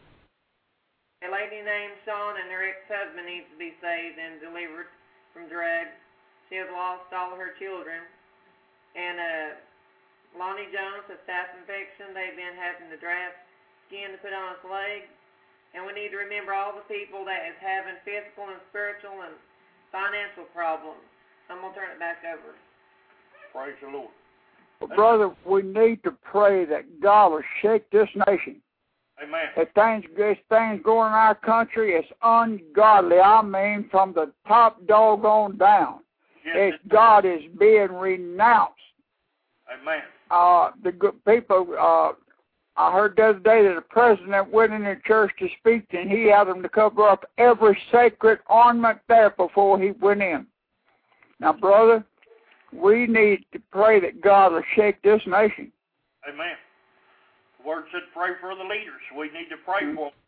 A lady named Sean and her ex-husband needs to be saved and delivered from drugs. She has lost all of her children. And uh, Lonnie Jones has staph infection. They've been having to draft skin to put on his leg. And we need to remember all the people that is having physical and spiritual and financial problems. I'm going to turn it back over. Praise the Lord. Well, brother, we need to pray that God will shake this nation. Amen. If things, if things going in our country, it's ungodly. I mean, from the top dog on down. Yes, It's it's- God is being renounced. Amen. Uh, the good people, uh, I heard the other day that the president went in the church to speak, and he had them to cover up every sacred ornament there before he went in. Now, brother, we need to pray that God will shake this nation. Amen. The Word said pray for the leaders. We need to pray Mm-hmm. for them.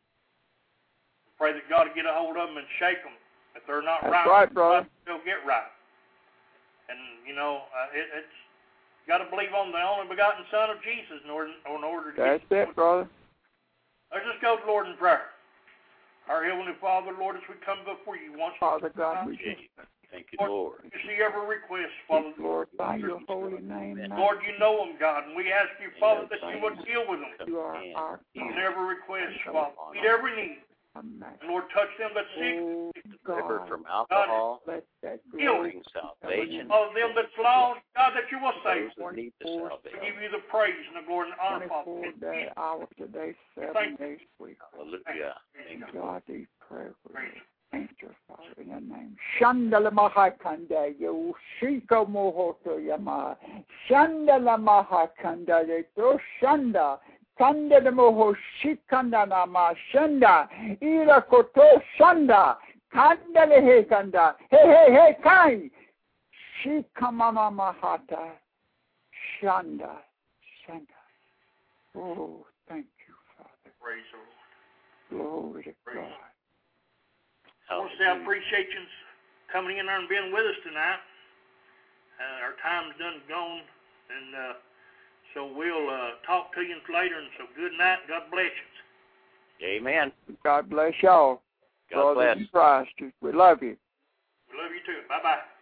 Pray that God will get a hold of them and shake them. If they're not That's right, right, brother. they'll get right. And, you know, uh, it, it's got to believe on the only begotten Son of Jesus in order, in order to That's get it, brother. Let's just go to the Lord in prayer. Our Heavenly Father, Lord, as we come before you once Father God, we Jesus. just Thank you, Lord. you see every request, Father. glorify your holy name. now. Lord, you know them, God, and we ask you, Father, that you would deal with them. You are our Meet God. every request, Father. Meet every need. And Lord, touch them that's sick. Oh, Delivered God, from alcohol, let that Healing. bring salvation. Of them that's lost, God, that you will save. Those that need the We salvation. give you the praise and the glory and honor, Father. twenty-four day, hours a day, seven Thank you. days a week. Hallelujah. Thank you. God, these prayers for you. Thank you, Father, in your name. Shandala Mahakanda, you Shika Mohoto Yama. Shandala Mahakanda, you Shanda. Kanda de Moho Shikanda Nama Shanda. Ira Koto Shanda. Kanda le Hekanda. Hey, hey, hey, Kai. Shikamama Mahata. Shanda. Shanda. Oh, thank you, Father. Praise the Lord. Glory to God. I want to say I appreciate you coming in there and being with us tonight. Uh, our time's done gone, and uh, so we'll uh, talk to you later. And so good night. God bless you. Amen. God bless y'all. God Brothers bless. in Christ. We love you. We love you too. Bye bye.